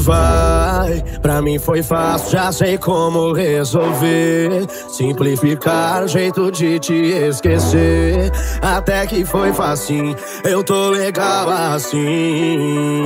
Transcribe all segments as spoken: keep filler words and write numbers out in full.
vai. Pra mim foi fácil, já sei como resolver. Simplificar o jeito de te esquecer. Até que foi facinho, eu tô legal assim.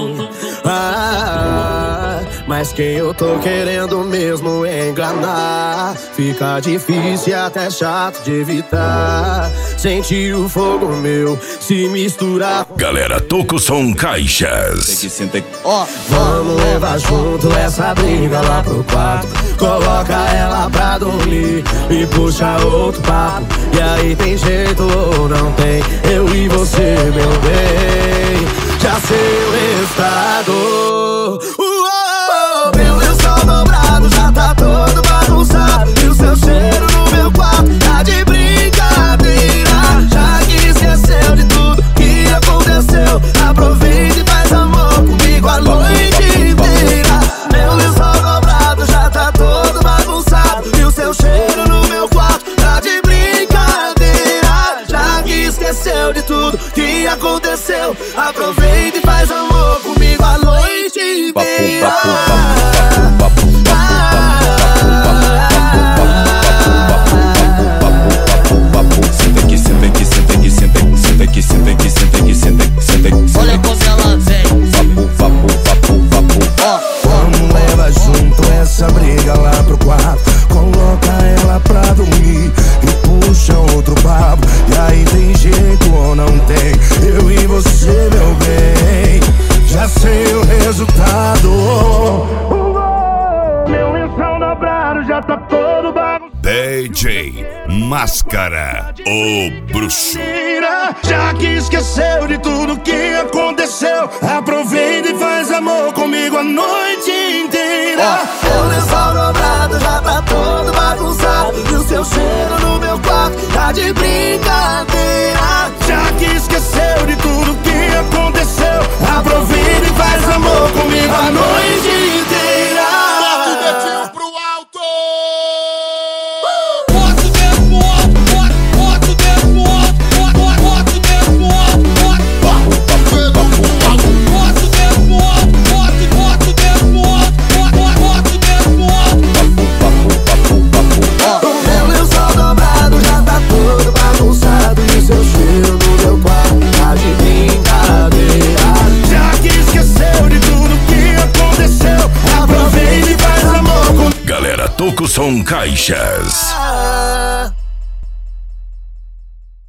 Ah, mas quem eu tô querendo mesmo é enganar. Fica difícil e até chato de evitar. Sentir o fogo meu se misturar. Galera, toca o som Caixas. Ó, vamos levar junto essa briga lá pro quarto. Coloca ela pra dormir e puxa outro papo. E aí tem jeito ou não tem? Eu e você, meu bem, já sei o resultado. Uou, meu lençol dobrado já tá todo bagunçado. E o seu cheiro no meu quarto tá de brincadeira. Já que esqueceu de tudo que aconteceu, aproveita e faz amor comigo a noite inteira. Meu lençol dobrado já tá todo bagunçado. E o seu cheiro no meu quarto tá de brincadeira. Já que esqueceu de tudo que aconteceu, aproveita e faz amor comigo a noite inteira. Senta aqui, senta aqui, senta aqui, senta aqui, senta aqui, senta aqui, senta aqui, senta aqui, senta aqui. Olha como ela vem. Vapo, vapo, vapo, vapo. Ó, vamos levar junto essa briga lá pro quarto. Coloca ela pra dormir e puxa outro papo. E aí tem jeito ou não tem? Eu e você, meu bem, já sei o resultado. Meu lençol dobrado já tá todo bagunçado. D J Máscara, o bruxo. Já que esqueceu de tudo que aconteceu, aproveita e faz amor comigo a noite inteira. Meu lençol dobrado já tá todo bagunçado. E o seu cheiro no meu quarto tá de brincadeira. Já que esqueceu de tudo que aconteceu, aproveita e faz amor comigo a noite inteira. Bota o dedinho pro alto. bota o dedo pro alto, bota, bota o dedo pro alto, bota, bota o dedo pro alto, bota, bota o dedo pro alto, bota o dedo pro alto, bota, bota o dedo pro alto, bota, bota o dedo pro alto. O meu lençol dobrado já tá todo bagunçado. E o seu cheiro no meu quarto tá de brincadeira. Já que esqueceu de tudo que aconteceu, aproveita e faz amor comigo. Galera, toca o som Caixas. Ah,